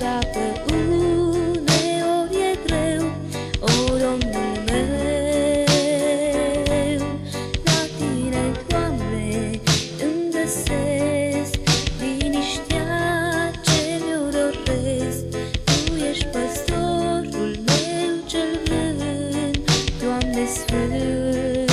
dacă uneori e greu, o, Domnul meu, la Tine, Doamne, îmi găsesc liniștea ce mi-o doresc. Tu ești păstorul meu cel blând, Doamne Sfânt.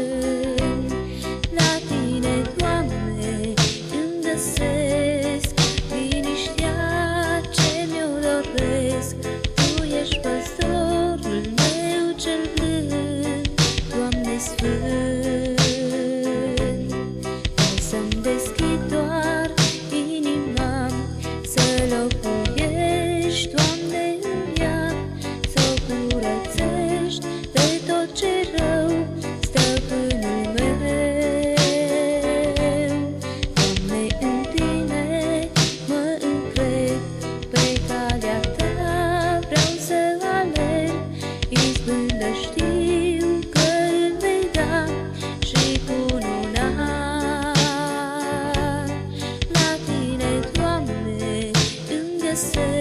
La Tine, Doamne, îmi găsesc liniștea ce mi-o doresc. Tu ești păstorul meu cel blând, Doamne Sfânt. Vreau să-mi deschid doar inima, să locuiești, Doamne, în ea, să o curățești de tot ce rău, Stăpânul meu. Doamne, în Tine mă încred, pe calea Ta vreau să alerg, izbândă știu că îl vei da și cununa. La Tine, Doamne, îmi găsesc